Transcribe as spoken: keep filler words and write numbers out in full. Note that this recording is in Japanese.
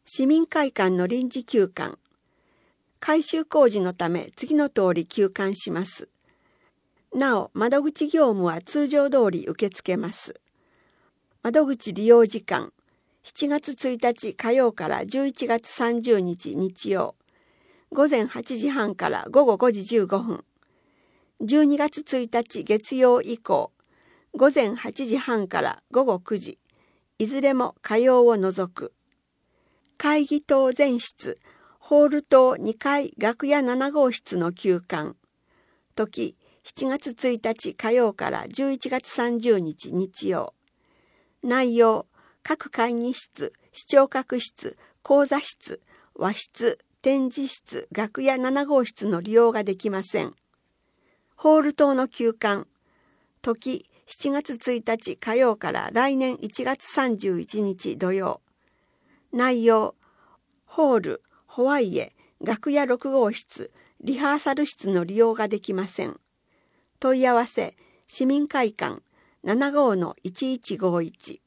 市民会館の臨時休館。改修工事のため次の通り休館します。なお、窓口業務は通常通り受け付けます。窓口利用時間、しちがつついたち火曜からじゅういちがつさんじゅうにち日曜、午前はちじはんから午後ごじじゅうごふん。じゅうにがつついたち月曜以降、午前はちじはんから午後くじ、いずれも火曜を除く。会議棟全室、ホール棟にかい楽屋ななごうしつの休館。時、しちがつついたち火曜からじゅういちがつさんじゅうにち日曜。内容、各会議室、視聴覚室、講座室、和室、展示室、楽屋ななごうしつの利用ができません。ホール棟の休館。時、しちがつついたち火曜から来年いちがつさんじゅういちにち土曜。内容、ホール、ホワイエ、楽屋ろくごうしつ、リハーサル室の利用ができません。問い合わせ、市民会館 ななごうのいちいちごいち。